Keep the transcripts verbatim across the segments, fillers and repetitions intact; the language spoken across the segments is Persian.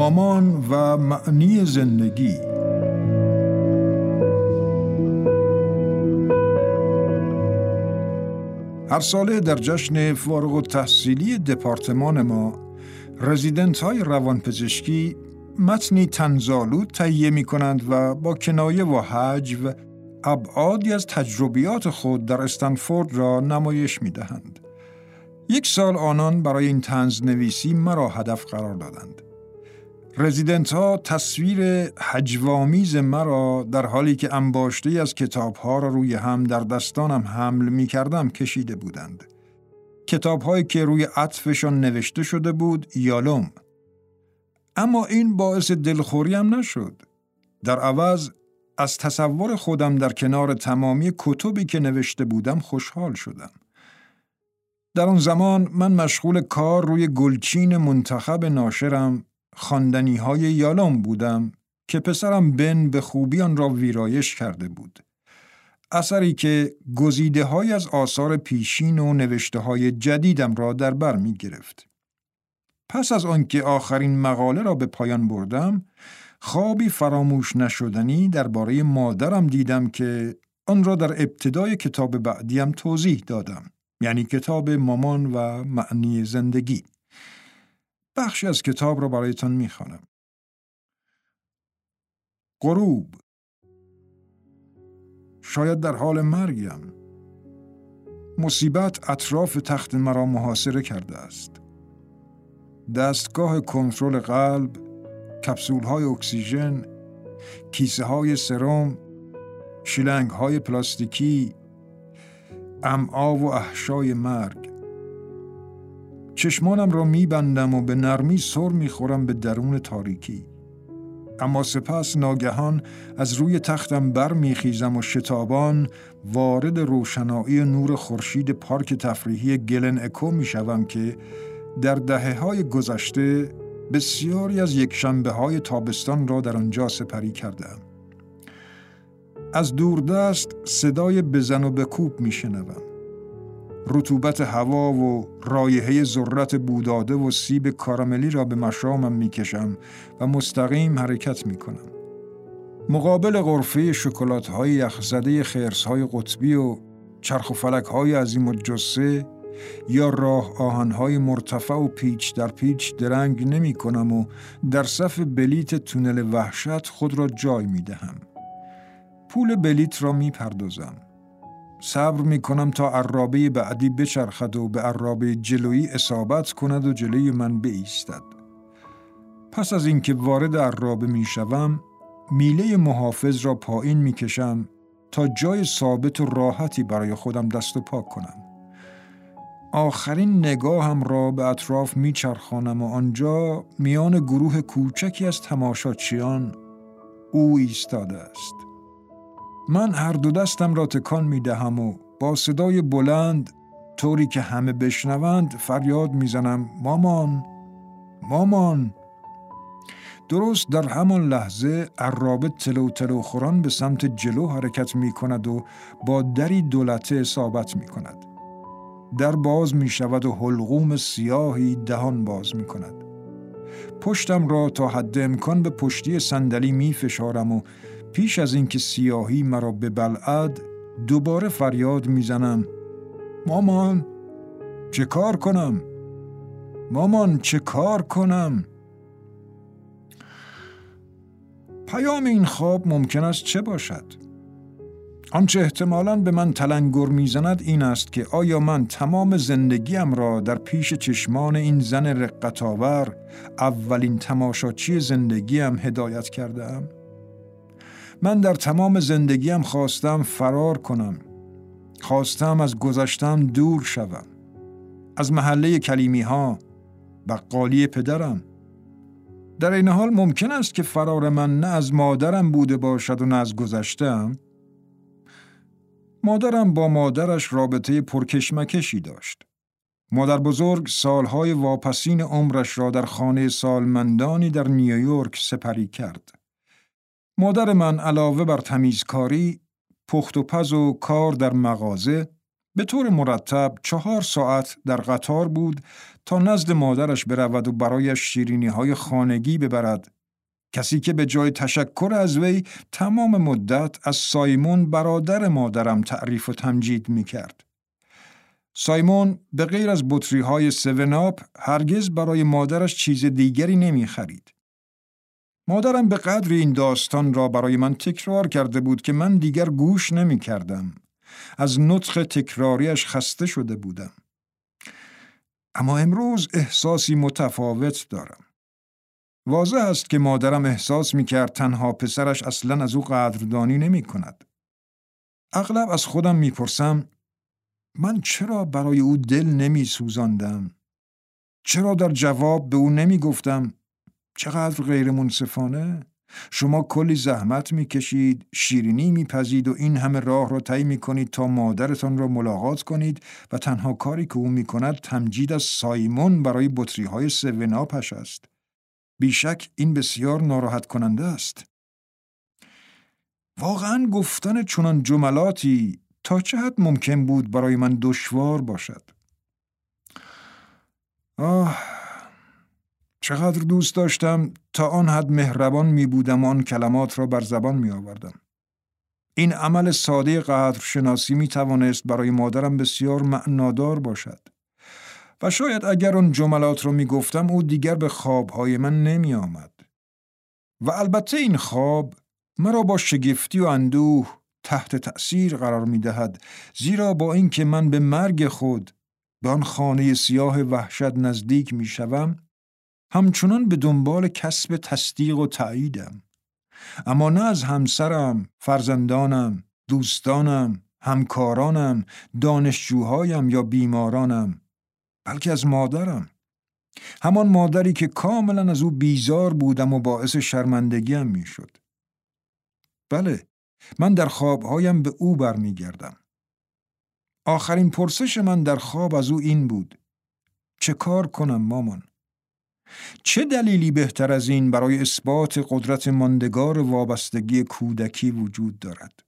مامان و معنی زندگی. هر ساله در جشن فارغ التحصیلی دپارتمان ما، رزیدنت های روانپزشکی متنی طنزآلود تهیه می کنند و با کنایه و هجو ابعادی از تجربیات خود در استنفورد را نمایش می دهند. یک سال آنان برای این طنز نویسی مرا هدف قرار دادند. رزیدنت ها تصویر هجوآمیز مرا در حالی که انباشته‌ای از کتاب ها را روی هم در دستانم حمل می کردم کشیده بودند. کتاب هایی که روی عطفشان نوشته شده بود یالوم. اما این باعث دلخوریم نشد. در عوض از تصور خودم در کنار تمامی کتبی که نوشته بودم خوشحال شدم. در آن زمان من مشغول کار روی گلچین منتخب ناشرم خواندنی های یالوم بودم که پسرم بن به خوبی آن را ویرایش کرده بود. اثری که گزیده های از آثار پیشین و نوشته های جدیدم را در بر می گرفت. پس از آنکه آخرین مقاله را به پایان بردم، خوابی فراموش نشدنی درباره مادرم دیدم که آن را در ابتدای کتاب بعدیم توضیح دادم، یعنی کتاب مامان و معنی زندگی. بخشی از کتاب را برایتان می‌خوانم. غروب. شاید در حال مرگم. مصیبت اطراف تخت مرا محاصره کرده است. دستگاه کنترل قلب، کپسول‌های اکسیژن، کیسه‌های سرم، شیلنگ‌های پلاستیکی، امعا و احشای مرگ. چشمانم را می‌بندم و به نرمی سر می‌خورم به درون تاریکی. اما سپس ناگهان از روی تختم بر می‌خیزم و شتابان وارد روشنایی نور خورشید پارک تفریحی گلن اکو می‌شوم که در دهه‌های گذشته بسیاری از یکشنبه‌های تابستان را در آنجا سپری کردم. از دوردست صدای بزن و بکوب می‌شنوم. رطوبت هوا و رایحه ذرت بوداده و سیب کاراملی را به مشامم می‌کشم و مستقیم حرکت می‌کنم. مقابل غرفه شکلات‌های یخزده خرس‌های قطبی و چرخ و فلک‌های عظیم الجثه یا راه آهن‌های مرتفع و پیچ در پیچ درنگ نمی‌کنم و در صف بلیت تونل وحشت خود را جای می‌دهم. پول بلیت را می‌پردازم. صبر می‌کنم تا عرابه بعدی بچرخد و به عرابه جلویی اصابت کند و جلوی من بایستد. پس از اینکه وارد عرابه می‌شوم، میله محافظ را پایین می‌کشم تا جای ثابت و راحتی برای خودم دست و پا کنم. آخرین نگاهم را به اطراف می‌چرخانم و آنجا میان گروه کوچکی از تماشاچیان او ایستاده است. من هر دو دستم را تکان می‌دهم و با صدای بلند طوری که همه بشنوند فریاد می‌زنم مامان، مامان. درست در همان لحظه عرابه تلو تلو خوران به سمت جلو حرکت می‌کند و با دری دولته اصابت می‌کند. در باز می‌شود و حلقوم سیاهی دهان باز می‌کند. پشتم را تا حد امکان به پشتی صندلی می‌فشارم و پیش از اینکه سیاهی مرا ببلعد دوباره فریاد میزنم مامان چه کار کنم؟ مامان چه کار کنم؟ پیام این خواب ممکن است چه باشد؟ آنچه احتمالاً به من تلنگر میزند این است که آیا من تمام زندگیم را در پیش چشمان این زن رقت‌آور اولین تماشاچی زندگیم هدایت کردم؟ من در تمام زندگیم خواستم فرار کنم. خواستم از گذشتم دور شوم. از محله کلیمی ها، بقالی پدرم. در این حال ممکن است که فرار من نه از مادرم بوده باشد و نه از گذشتم. مادرم با مادرش رابطه پرکشمکشی داشت. مادر بزرگ سالهای واپسین عمرش را در خانه سالمندانی در نیویورک سپری کرد. مادر من علاوه بر تمیزکاری، پخت و پز و کار در مغازه، به طور مرتب چهار ساعت در قطار بود تا نزد مادرش برود و برایش شیرینی‌های خانگی ببرد. کسی که به جای تشکر از وی تمام مدت از سایمون برادر مادرم تعریف و تمجید می کرد. سایمون به غیر از بطری‌های سون آپ هرگز برای مادرش چیز دیگری نمی خرید. مادرم به قدر این داستان را برای من تکرار کرده بود که من دیگر گوش نمی کردم. از نطق تکراریش خسته شده بودم. اما امروز احساسی متفاوت دارم. واضح است که مادرم احساس می کرد تنها پسرش اصلاً از او قدردانی نمی کند. اغلب از خودم می پرسم من چرا برای او دل نمی سوزاندم؟ چرا در جواب به او نمی گفتم چقدر غیر منصفانه؟ شما کلی زحمت می کشید، شیرینی می پزید و این همه راه را طی می کنید تا مادرتان را ملاقات کنید و تنها کاری که او می کند تمجید از سایمون برای بطری های سون آپش است. بیشک این بسیار ناراحت کننده است. واقعاً گفتن چنان جملاتی تا چه حد ممکن بود برای من دشوار باشد. آه، چقدر دوست داشتم تا آن حد مهربان می بودم و آن کلمات را بر زبان می آوردم. این عمل ساده قدرشناسی می توانست برای مادرم بسیار معنادار باشد. و شاید اگر آن جملات را می گفتم او دیگر به خوابهای من نمی آمد. و البته این خواب مرا با شگفتی و اندوه تحت تأثیر قرار می دهد، زیرا با اینکه من به مرگ خود به آن خانه سیاه وحشت نزدیک می شوم، همچنان به دنبال کسب تصدیق و تأییدم. اما نه از همسرم، فرزندانم، دوستانم، همکارانم، دانشجوهایم یا بیمارانم، بلکه از مادرم. همان مادری که کاملا از او بیزار بودم و باعث شرمندگیم می شد. بله، من در خوابهایم به او برمی گردم. آخرین پرسش من در خواب از او این بود: چه کار کنم مامان؟ چه دلیلی بهتر از این برای اثبات قدرت ماندگار وابستگی کودکی وجود دارد؟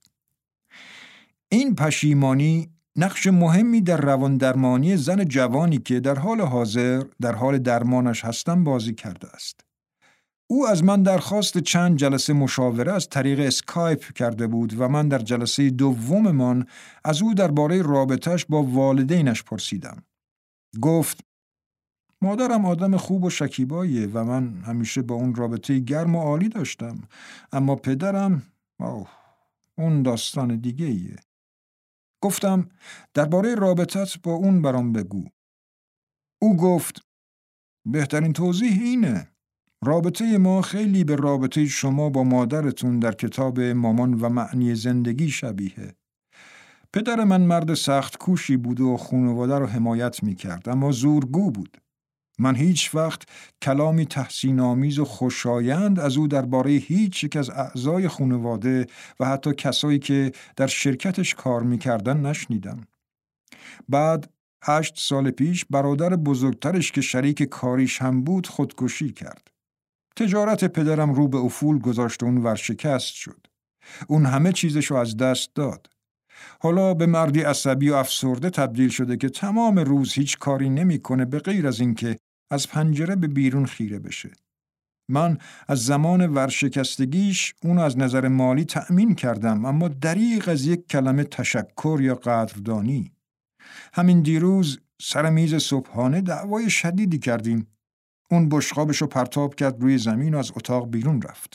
این پشیمانی نقش مهمی در رواندرمانی زن جوانی که در حال حاضر در حال درمانش هستم بازی کرده است. او از من درخواست چند جلسه مشاوره از طریق اسکایپ کرده بود و من در جلسه دوممان از او درباره رابطه‌اش با والدینش پرسیدم. گفت مادرم آدم خوب و شکیباییه و من همیشه با اون رابطه گرم و عالی داشتم، اما پدرم اوه اون داستان دیگه ایه. گفتم درباره رابطت با اون برام بگو. او گفت بهترین توضیح اینه: رابطه ما خیلی به رابطه شما با مادرتون در کتاب مامان و معنی زندگی شبیه. پدر من مرد سخت کوشی بود و خانواده رو حمایت میکرد، اما زورگو بود. من هیچ وقت کلامی تحسین آمیز و خوشایند از او درباره هیچ یک از اعضای خانواده و حتی کسایی که در شرکتش کار میکردن نشنیدم. بعد هشت سال پیش برادر بزرگترش که شریک کاریش هم بود خودکشی کرد. تجارت پدرم رو به افول گذاشت و اون ورشکست شد. اون همه چیزشو از دست داد. حالا به مردی عصبی و افسرده تبدیل شده که تمام روز هیچ کاری نمی‌کنه به غیر از اینکه از پنجره به بیرون خیره بشه. من از زمان ورشکستگیش اونو از نظر مالی تأمین کردم، اما دریغ از یک کلمه تشکر یا قدردانی. همین دیروز سر میز صبحانه دعوای شدیدی کردیم. اون بشقابشو پرتاب کرد روی زمین و از اتاق بیرون رفت.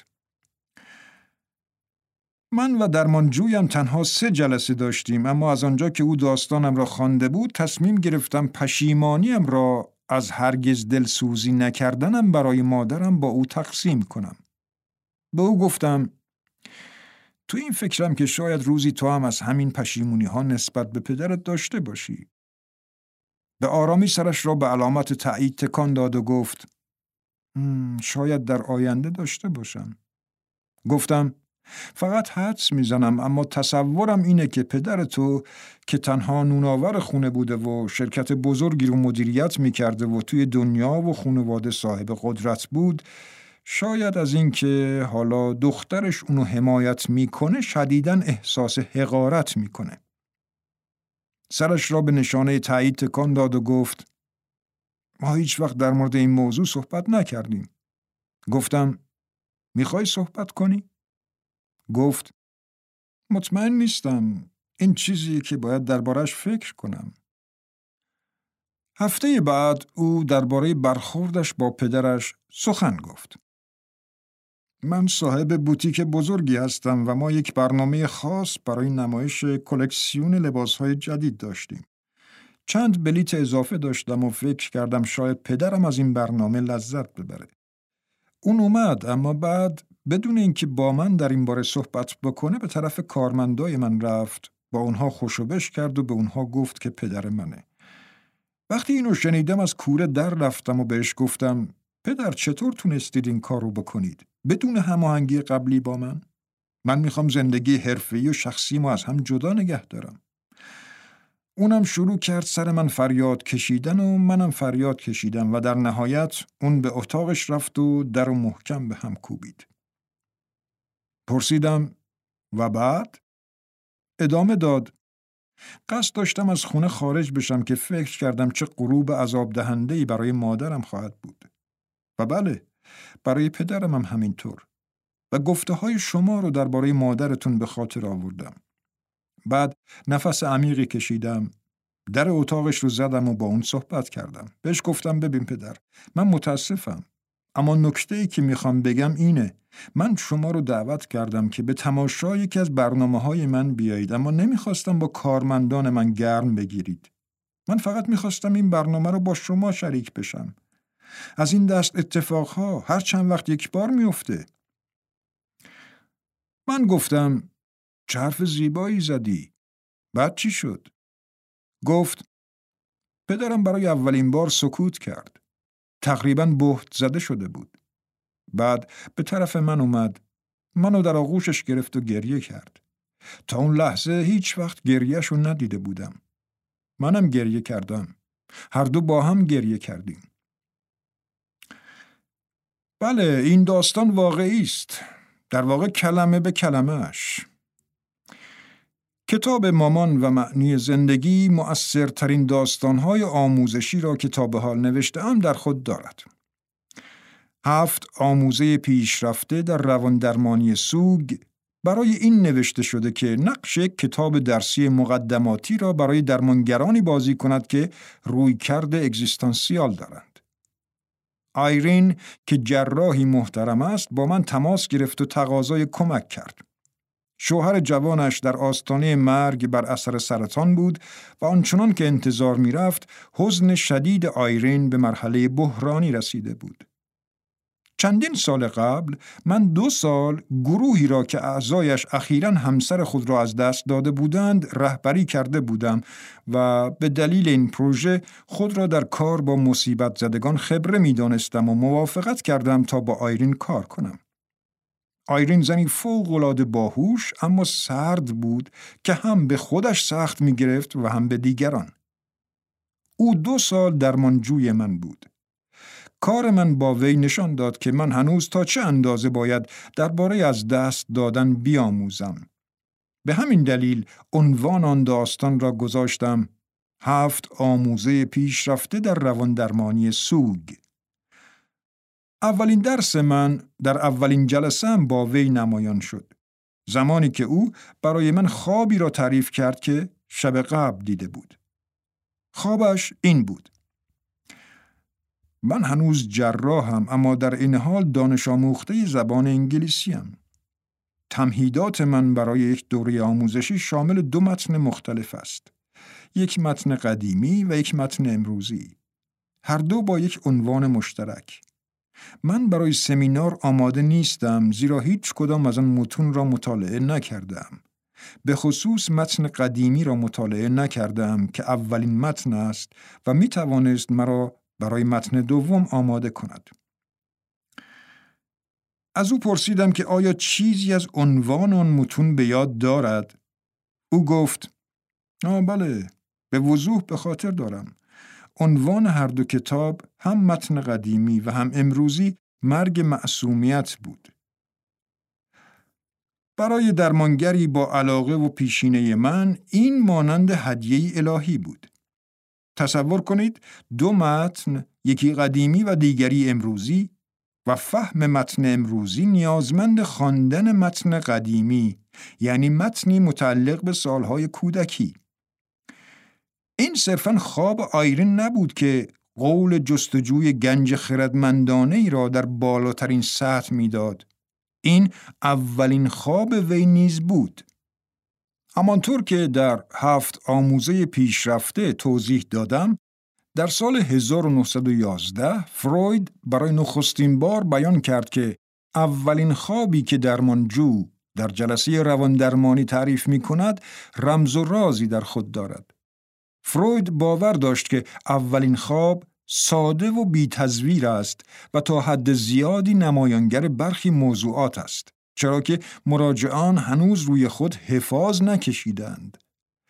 من و درمانجویم تنها سه جلسه داشتیم، اما از آنجا که او داستانم را خوانده بود تصمیم گرفتم پشیمانیم را از هرگز دلسوزی نکردنم برای مادرم با او تقسیم کنم. به او گفتم تو این فکرم که شاید روزی تو هم از همین پشیمونی ها نسبت به پدرت داشته باشی. به آرامی سرش را به علامت تایید تکان داد و گفت شاید در آینده داشته باشم. گفتم فقط حدس میزنم، اما تصورم اینه که پدر تو که تنها نوناور خونه بوده و شرکت بزرگی رو مدیریت میکرده و توی دنیا و خانواده صاحب قدرت بود، شاید از این که حالا دخترش اونو حمایت میکنه شدیداً احساس حقارت میکنه. سرش را به نشانه تایید تکان داد و گفت ما هیچ وقت در مورد این موضوع صحبت نکردیم. گفتم میخوای صحبت کنی؟ گفت مطمئن نیستم. این چیزی که باید دربارش فکر کنم. هفته بعد او درباره برخوردش با پدرش سخن گفت. من صاحب بوتیک بزرگی هستم و ما یک برنامه خاص برای نمایش کلکسیون لباسهای جدید داشتیم. چند بلیت اضافه داشتم و فکر کردم شاید پدرم از این برنامه لذت ببره. اون اومد، اما بعد بدون اینکه با من در این باره صحبت بکنه به طرف کارمندای من رفت، با اونها خوشوبش کرد و به اونها گفت که پدر منه. وقتی اینو شنیدم از کوره در رفتم و بهش گفتم پدر چطور تونستید این کار رو بکنید بدون هماهنگی قبلی با من؟ من میخوام زندگی حرفه‌ای و شخصیمو از هم جدا نگه دارم. اونم شروع کرد سر من فریاد کشیدن و منم فریاد کشیدم و در نهایت اون به اتاقش رفت و در و محکم به هم کوبید. پرسیدم و بعد؟ ادامه داد. قصد داشتم از خونه خارج بشم که فکر کردم چه غروب عذاب دهنده‌ای برای مادرم خواهد بود. و بله، برای پدرم هم همینطور. و گفته های شما رو درباره مادرتون به خاطر آوردم. بعد نفس عمیقی کشیدم، در اتاقش رو زدم و با اون صحبت کردم. بهش گفتم ببین پدر، من متاسفم، اما نکته‌ای که میخوام بگم اینه. من شما رو دعوت کردم که به تماشای یکی از برنامه‌های من بیایید، اما نمیخواستم با کارمندان من گرم بگیرید. من فقط میخواستم این برنامه رو با شما شریک بشم. از این دست اتفاقها هر چند وقت یک بار میفته. من گفتم چه حرف زیبایی زدی. بعد چی شد؟ گفت پدرم برای اولین بار سکوت کرد. تقریباً بهت زده شده بود. بعد به طرف من اومد. منو در آغوشش گرفت و گریه کرد. تا اون لحظه هیچ وقت گریهشو ندیده بودم. منم گریه کردم. هر دو با هم گریه کردیم. بله، این داستان واقعی است. در واقع کلمه به کلمه‌اش. کتاب مامان و معنی زندگی مؤثرترین داستان‌های آموزشی را که تا به حال نوشته‌ام در خود دارد. هفت آموزه پیشرفته در رواندرمانی سوگ برای این نوشته شده که نقش کتاب درسی مقدماتی را برای درمانگرانی بازی کند که رویکرد اگزیستانسیال دارند. آیرین که جراحی محترم است با من تماس گرفت و تقاضای کمک کرد. شوهر جوانش در آستانه مرگ بر اثر سرطان بود و آنچنان که انتظار می رفت حزن شدید آیرین به مرحله بحرانی رسیده بود. چندین سال قبل من دو سال گروهی را که اعضایش اخیراً همسر خود را از دست داده بودند رهبری کرده بودم و به دلیل این پروژه خود را در کار با مصیبت زدگان خبره می دانستم و موافقت کردم تا با آیرین کار کنم. آیرین زنی فوق‌العاده باهوش اما سرد بود که هم به خودش سخت می گرفت و هم به دیگران. او دو سال درمانجوی من بود. کار من با وی نشان داد که من هنوز تا چه اندازه باید درباره از دست دادن بیاموزم. به همین دلیل عنوان آن داستان را گذاشتم هفت آموزه پیشرفته در رواندرمانی سوگ. اولین درس من در اولین جلسه‌ام با وی نمایان شد. زمانی که او برای من خوابی را تعریف کرد که شب قبل دیده بود. خوابش این بود: من هنوز جراحم اما در این حال دانش آموخته زبان انگلیسیم. تمهیدات من برای یک دوره آموزشی شامل دو متن مختلف است. یک متن قدیمی و یک متن امروزی. هر دو با یک عنوان مشترک. من برای سمینار آماده نیستم زیرا هیچ کدام از آن متون را مطالعه نکردم. به خصوص متن قدیمی را مطالعه نکردم که اولین متن است و می توانست مرا برای متن دوم آماده کند. از او پرسیدم که آیا چیزی از عنوان آن متون به یاد دارد؟ او گفت آه بله، به وضوح به خاطر دارم. عنوان هر دو کتاب هم متن قدیمی و هم امروزی مرگ معصومیت بود. برای درمانگری با علاقه و پیشینه من این مانند هدیه الهی بود. تصور کنید دو متن، یکی قدیمی و دیگری امروزی، و فهم متن امروزی نیازمند خواندن متن قدیمی، یعنی متنی متعلق به سالهای کودکی. این صرفاً خواب آیرین نبود که قول جستجوی گنج خردمندانه ای را در بالاترین سطح میداد. این اولین خواب وی نیز بود. همانطور که در هفت آموزه پیشرفته توضیح دادم، در سال هزار و نهصد و یازده فروید برای نخستین بار بیان کرد که اولین خوابی که درمانجو در جلسه رواندرمانی تعریف می کند رمز و رازی در خود دارد. فروید باور داشت که اولین خواب ساده و بی تزویر است و تا حد زیادی نمایانگر برخی موضوعات است، چرا که مراجعان هنوز روی خود حفاظ نکشیدند.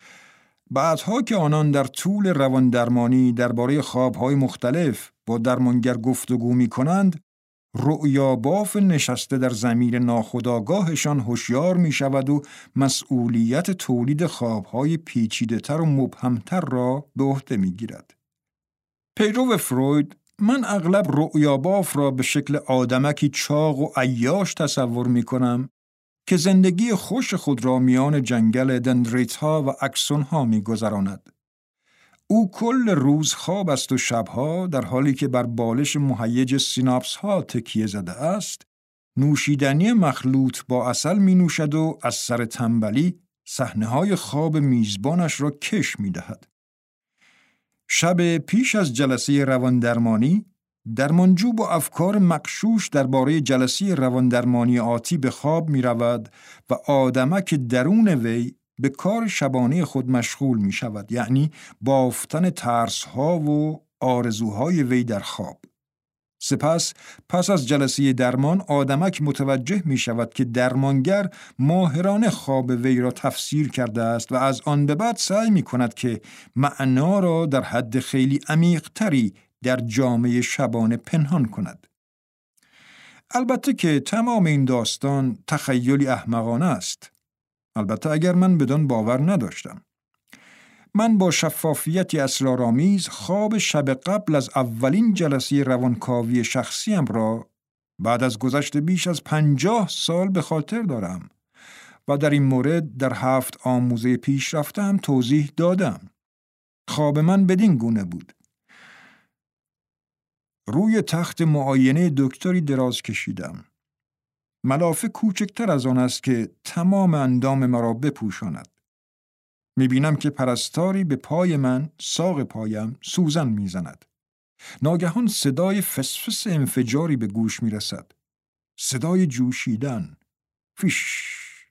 بعدها که آنان در طول رواندرمانی درباره خوابهای مختلف با درمانگر گفتگو می کنند، رؤیا باف نشسته در ضمیر ناخودآگاهشان هوشیار می شود و مسئولیت تولید خوابهای پیچیده‌تر و مبهمتر را به عهده می گیرد. پیرو فروید، من اغلب رؤیا باف را به شکل آدمکی چاق و عیاش تصور می کنم که زندگی خوش خود را میان جنگل دندریت‌ها و اکسون‌ها می‌گذراند. او کل روز خواب است و شبها در حالی که بر بالش مهیج سیناپس‌ها تکیه زده است، نوشیدنی مخلوط با عسل می‌نوشد و از سر تنبلی صحنه‌های خواب میزبانش را کش می‌دهد. شب پیش از جلسه رواندرمانی، درمانجو با افکار مغشوش درباره جلسه رواندرمانی آتی به خواب می رود و آدمک درون وی به کار شبانه خود مشغول می شود، یعنی بافتن ترس‌ها و آرزوهای وی در خواب. سپس پس از جلسه درمان آدمک متوجه می شود که درمانگر ماهرانه خواب وی را تفسیر کرده است و از آن به بعد سعی می کند که معنا را در حد خیلی عمیق‌تری در جامعه شبانه پنهان کند. البته که تمام این داستان تخیلی احمقانه است. البته اگر من بدان باور نداشتم. من با شفافیتی اسرارآمیز خواب شب قبل از اولین جلسه روانکاوی شخصیم را بعد از گذشت بیش از پنجاه سال به خاطر دارم و در این مورد در هفت آموزه پیشرفته هم توضیح دادم. خواب من بدین گونه بود: روی تخت معاینه دکتری دراز کشیدم. ملافه کوچکتر از آن است که تمام اندام مرا بپوشاند. میبینم که پرستاری به پای من، ساق پایم، سوزن میزند. ناگهان صدای فسفس انفجاری به گوش میرسد. صدای جوشیدن. فیش.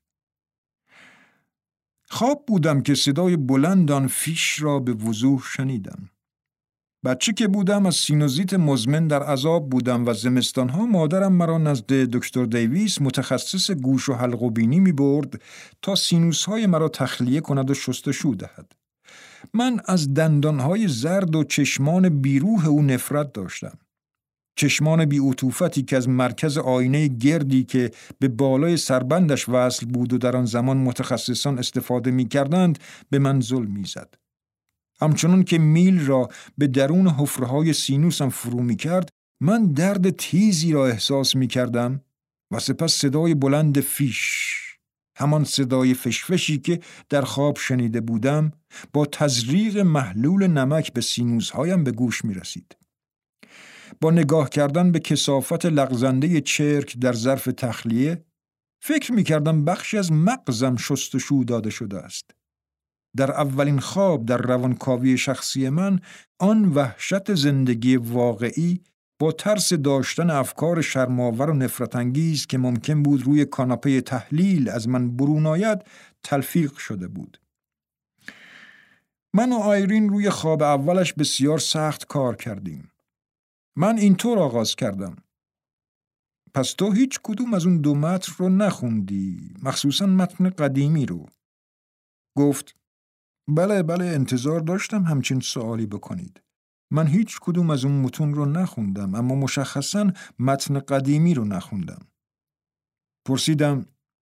خواب بودم که صدای بلند آن فیش را به وضوح شنیدم. بچه که بودم از سینوزیت مزمن در عذاب بودم و زمستانها مادرم مرا نزد دکتر دیویس متخصص گوش و حلق و بینی می برد تا سینوسهای مرا تخلیه کند و شستشو دهد. من از دندانهای زرد و چشمان بیروح او نفرت داشتم. چشمان بی عطوفتی که از مرکز آینه گردی که به بالای سربندش وصل بود و در آن زمان متخصصان استفاده می کردند به من ظلم می زد. همچنان که میل را به درون حفره‌های سینوسم فرو می کرد، من درد تیزی را احساس می کردم و سپس صدای بلند فیش، همان صدای فشفشی که در خواب شنیده بودم، با تزریق محلول نمک به سینوسهایم به گوش می رسید. با نگاه کردن به کثافت لغزنده چرک در ظرف تخلیه، فکر می کردم بخشی از مغزم شستشو داده شده است. در اولین خواب در روانکاوی شخصی من، آن وحشت زندگی واقعی با ترس داشتن افکار شرم‌آور و نفرت انگیز که ممکن بود روی کاناپه تحلیل از من برون آید تلفیق شده بود. من و آیرین روی خواب اولش بسیار سخت کار کردیم. من اینطور آغاز کردم: پس تو هیچ کدوم از اون دو متن رو نخوندی، مخصوصاً متن قدیمی رو. گفت: بله بله انتظار داشتم همچین سوالی بکنید. من هیچ کدوم از اون متون رو نخوندم، اما مشخصاً متن قدیمی رو نخوندم. پرسیدم: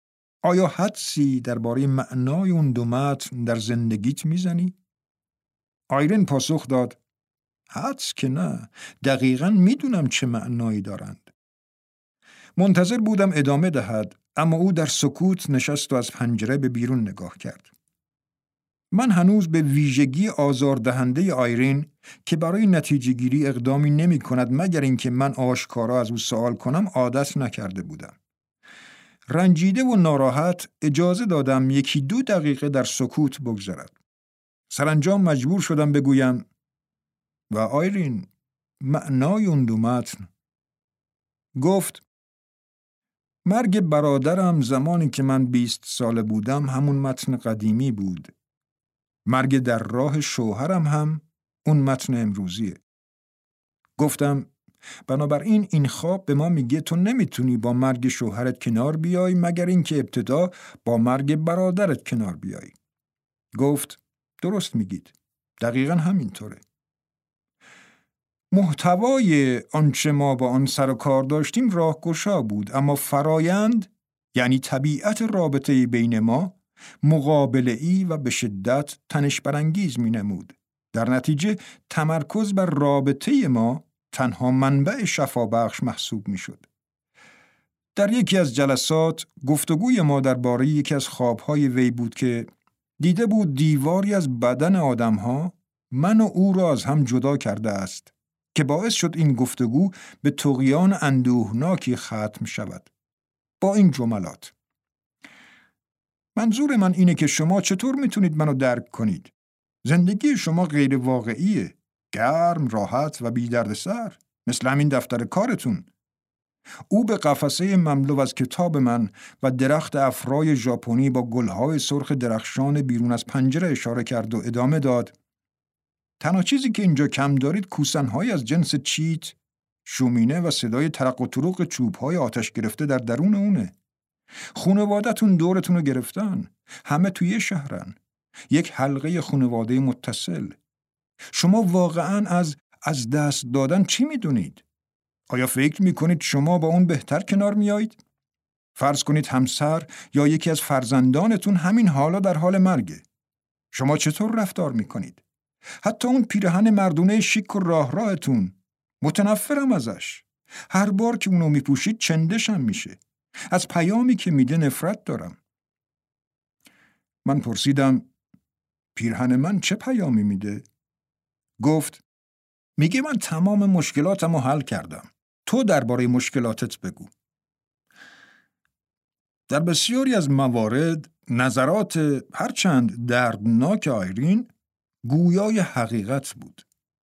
آیا حدسی درباره معنای اون دو متن در زندگیت میزنی؟ آیرین پاسخ داد: حدس که نه، دقیقاً میدونم چه معنایی دارند. منتظر بودم ادامه دهد، اما او در سکوت نشست و از پنجره به بیرون نگاه کرد. من هنوز به ویژگی آزاردهنده آیرین که برای نتیجه گیری اقدامی نمی کند مگر اینکه من آشکارا از او سوال کنم عادت نکرده بودم. رنجیده و ناراحت اجازه دادم یکی دو دقیقه در سکوت بگذرد. سرانجام مجبور شدم بگویم: و آیرین، معنای اون دو متن؟ گفت: مرگ برادرم زمانی که من بیست ساله بودم همون متن قدیمی بود. مرگ در راه شوهرم هم اون متن امروزیه. گفتم: بنابراین این خواب به ما میگه تو نمیتونی با مرگ شوهرت کنار بیای مگر اینکه ابتدا با مرگ برادرت کنار بیای. گفت: درست میگید. دقیقاً همینطوره. محتوای آنچه ما با آن سر و کار داشتیم راهگشا بود، اما فرایند، یعنی طبیعت رابطه بین ما، مقابله‌ای و به شدت تنش برانگیز می‌نمود. در نتیجه تمرکز بر رابطه ما تنها منبع شفابخش محسوب می‌شد. در یکی از جلسات گفتگوی ما درباره یکی از خواب‌های وی بود که دیده بود دیواری از بدن آدم‌ها من و او را از هم جدا کرده است که باعث شد این گفتگو به طغیان اندوهناکی ختم شود. با این جملات: منظور من اینه که شما چطور میتونید منو درک کنید؟ زندگی شما غیر واقعیه، گرم، راحت و بی دردسر، مثل همین دفتر کارتون. او به قفسه مملو از کتاب من و درخت افرای ژاپنی با گلهای سرخ درخشان بیرون از پنجره اشاره کرد و ادامه داد: تنها چیزی که اینجا کم دارید کوسن‌های از جنس چیت، شومینه و صدای ترق و تروق چوب‌های آتش گرفته در درون اونه. خانواده‌تون دورتون رو گرفتن. همه توی شهرن. یک حلقه خانواده متصل. شما واقعاً از از دست دادن چی میدونید؟ آیا فکر میکنید شما با اون بهتر کنار میایید؟ فرض کنید همسر یا یکی از فرزندانتون همین حالا در حال مرگه. شما چطور رفتار میکنید؟ حتی اون پیرهن مردونه شیک و راه راهتون، متنفرم ازش. هر بار که اونو میپوشید چندشم میشه. از پیامی که میده نفرت دارم. من پرسیدم: پیرهن من چه پیامی میده؟ گفت: میگه من تمام مشکلاتمو حل کردم. تو درباره مشکلاتت بگو. در بسیاری از موارد نظرات هرچند دردناک آیرین گویای حقیقت بود.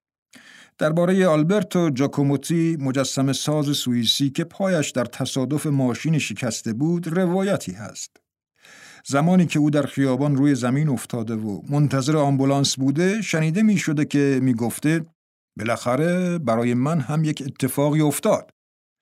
درباره آلبرتو جاکوموتی، مجسمه ساز سوئیسی که پایش در تصادف ماشین شکسته بود، روایتی هست. زمانی که او در خیابان روی زمین افتاده و منتظر آمبولانس بوده، شنیده می شده که می گفته: بالاخره برای من هم یک اتفاقی افتاد.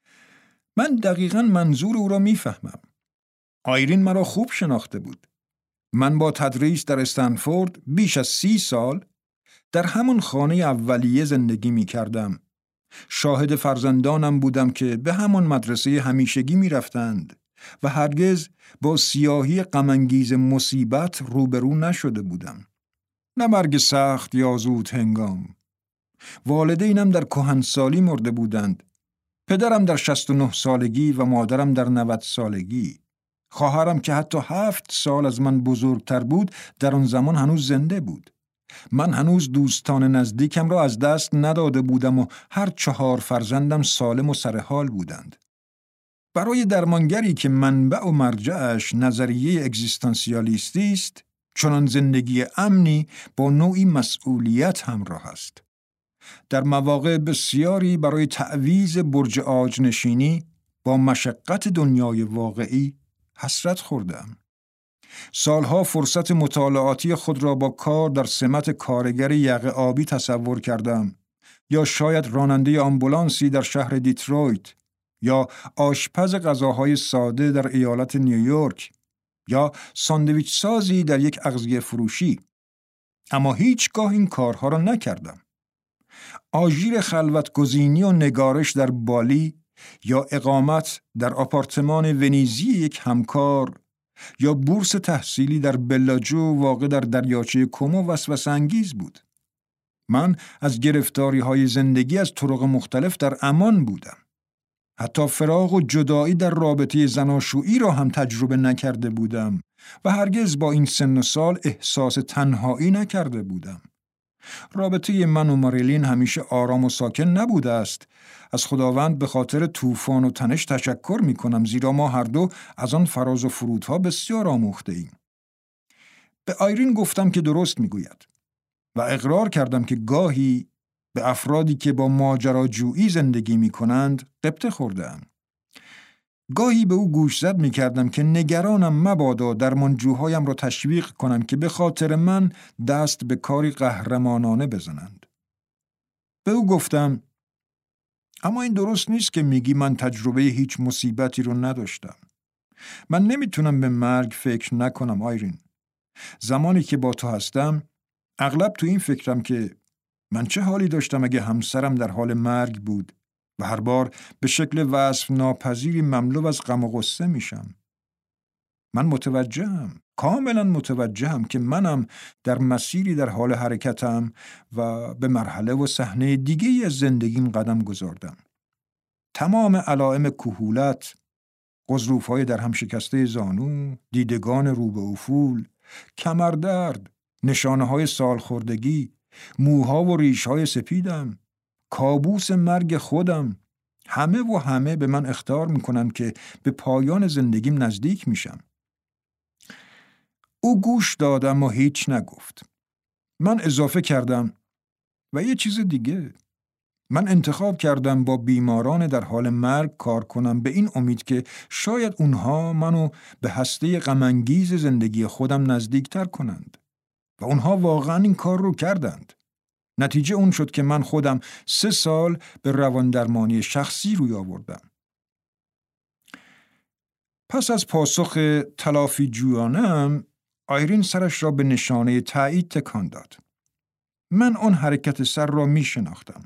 من دقیقاً منظور او را می فهمم. آیرین مرا خوب شناخته بود. من با تدریس در استنفورد بیش از سی سال در همون خانه اولیه زندگی می کردم. شاهد فرزندانم بودم که به همون مدرسه همیشگی می رفتند و هرگز با سیاهی غم‌انگیز مصیبت روبرو نشده بودم. نه مرگ سخت یا زود هنگام. والدینم در کهنسالی مرده بودند. پدرم در شصت و نه سالگی و مادرم در نود سالگی. خواهرم که حتی هفت سال از من بزرگتر بود در آن زمان هنوز زنده بود. من هنوز دوستان نزدیکم را از دست نداده بودم و هر چهار فرزندم سالم و سرحال بودند. برای درمانگری که منبع و مرجعش نظریه اگزیستانسیالیستی است، چنان زندگی امنی با نوعی مسئولیت همراه است. در مواقع بسیاری برای تعویض برج عاج نشینی با مشقت دنیای واقعی حسرت خوردم. سالها فرصت مطالعاتی خود را با کار در سمت کارگر یقه آبی تصور کردم، یا شاید راننده آمبولانسی در شهر دیترویت، یا آشپز غذاهای ساده در ایالت نیویورک، یا ساندویچ سازی در یک اغذیه فروشی. اما هیچگاه این کارها را نکردم. آژیر خلوتگزینی و نگارش در بالی یا اقامت در آپارتمان ونیزی یک همکار یا بورس تحصیلی در بلاجو واقع در دریاچه کومو وسوسه انگیز بود. من از گرفتاری های زندگی از طرق مختلف در امان بودم. حتی فراق و جدایی در رابطه زناشویی را هم تجربه نکرده بودم و هرگز با این سن و سال احساس تنهایی نکرده بودم. رابطه من و ماریلین همیشه آرام و ساکن نبوده است. از خداوند به خاطر طوفان و تنش تشکر می کنم، زیرا ما هر دو از آن فراز و فرودها بسیار آموخته ایم. به آیرین گفتم که درست می گوید و اقرار کردم که گاهی به افرادی که با ماجراجویی زندگی می کنند غبطه خورده‌ام. گاهی به او گوشزد می کردم که نگرانم مبادا درمانجوهایم را تشویق کنم که به خاطر من دست به کاری قهرمانانه بزنند. به او گفتم اما این درست نیست که میگی من تجربه هیچ مصیبتی رو نداشتم. من نمیتونم به مرگ فکر نکنم آیرین. زمانی که با تو هستم اغلب تو این فکرم که من چه حالی داشتم اگه همسرم در حال مرگ بود و هر بار به شکل وصف ناپذیری مملو از غم و غصه میشم. من متوجهم، کاملا متوجهم که منم در مسیری در حال حرکتم و به مرحله و صحنه دیگه‌ای از زندگیم قدم گذاردم. تمام علائم کهولت، غضروف‌های در هم شکسته زانو، دیدگان رو به افول، کمردرد، نشانه‌های سالخوردگی، موها و ریش‌های سپیدم، کابوس مرگ خودم، همه و همه به من اخطار می‌کنند که به پایان زندگیم نزدیک میشم. او گوش دادم و هیچ نگفت. من اضافه کردم و یه چیز دیگه. من انتخاب کردم با بیماران در حال مرگ کار کنم به این امید که شاید اونها منو به هسته غم‌انگیز زندگی خودم نزدیکتر کنند. و اونها واقعا این کار رو کردند. نتیجه اون شد که من خودم سه سال به رواندرمانی شخصی روی آوردم. پس از پاسخ تلافی جویانم، آیرین سرش را به نشانه تایید تکان داد. من آن حرکت سر را می شناختم.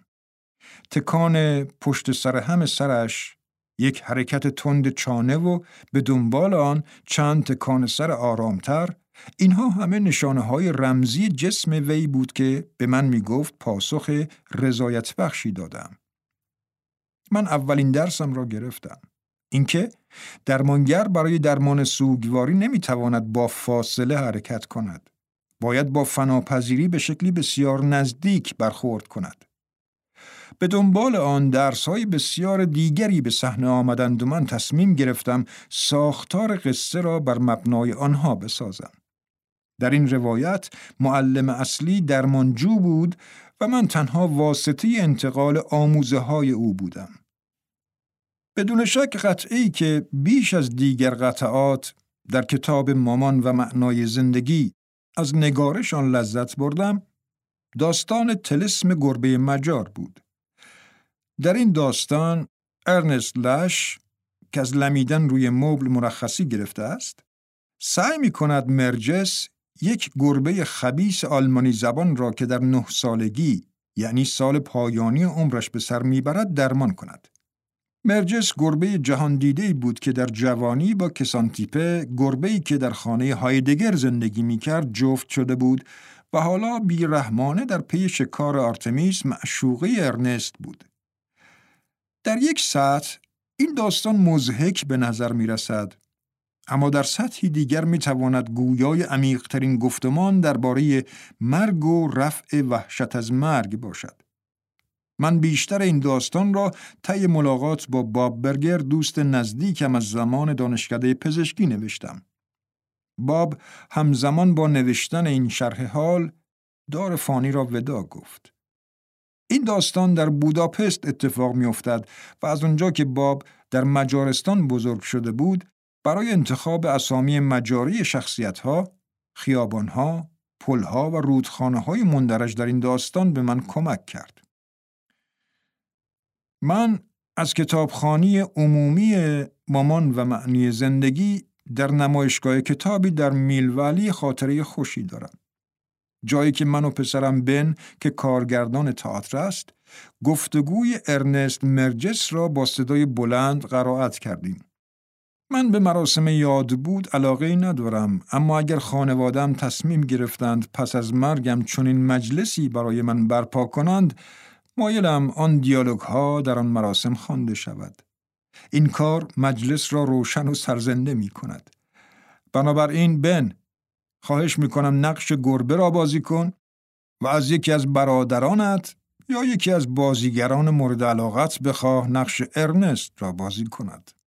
تکان پشت سر هم سرش، یک حرکت تند چانه و به دنبال آن چند تکان سر آرامتر، اینها همه نشانه های رمزی جسم وی بود که به من می گفت پاسخ رضایت بخشی دادم. من اولین درسم را گرفتم. اینکه درمانگر برای درمان سوگواری نمی تواند با فاصله حرکت کند. باید با فناپذیری به شکلی بسیار نزدیک برخورد کند. به دنبال آن درس‌های بسیار دیگری به صحنه آمدند و من تصمیم گرفتم ساختار قصه را بر مبنای آنها بسازم. در این روایت معلم اصلی درمانجو بود و من تنها واسطه انتقال آموزه‌های او بودم. بدون شک قطعی که بیش از دیگر قطعات در کتاب مامان و معنای زندگی از نگارش آن لذت بردم، داستان طلسم گربه مجار بود. در این داستان ارنست لش که از لمیدن روی مبل مرخصی گرفته است، سعی می کند مرجس، یک گربه خبیث آلمانی زبان را که در نه سالگی یعنی سال پایانی عمرش به سر میبرد درمان کند. مرجس گربه جهان دیده‌ای بود که در جوانی با کسانتیپه، گربه‌ای که در خانه هایدگر زندگی میکرد، جفت شده بود و حالا بیرحمانه در پی شکار آرتمیس معشوقه ارنست بود. در یک سطح این داستان مضحک به نظر می رسد، اما در سطحی دیگر می تواند گویای عمیق‌ترین گفتمان درباره مرگ و رفع وحشت از مرگ باشد. من بیشتر این داستان را طی ملاقات با باب برگر، دوست نزدیکم از زمان دانشکده پزشکی، نوشتم. باب همزمان با نوشتن این شرح حال دار فانی را ودا گفت. این داستان در بوداپست اتفاق می افتد و از اونجا که باب در مجارستان بزرگ شده بود، برای انتخاب اسامی مجاری شخصیت‌ها، خیابان‌ها، پل‌ها و رودخانه‌های مندرج در این داستان به من کمک کرد. من از کتابخوانی عمومی مامان و معنی زندگی در نمایشگاه کتابی در میلوالی خاطره خوشی دارم. جایی که من و پسرم بن که کارگردان تئاتر است، گفتگوی ارنست مرجس را با صدای بلند قرائت کردیم. من به مراسم یاد بود علاقه ندارم، اما اگر خانوادم تصمیم گرفتند پس از مرگم چنین مجلسی برای من برپا کنند، مایلم آن دیالوگ ها در آن مراسم خوانده شود. این کار مجلس را روشن و سرزنده می کند. بنابراین بن، خواهش می کنم نقش گربه را بازی کن و از یکی از برادرانت یا یکی از بازیگران مورد علاقت بخواه نقش ارنست را بازی کند.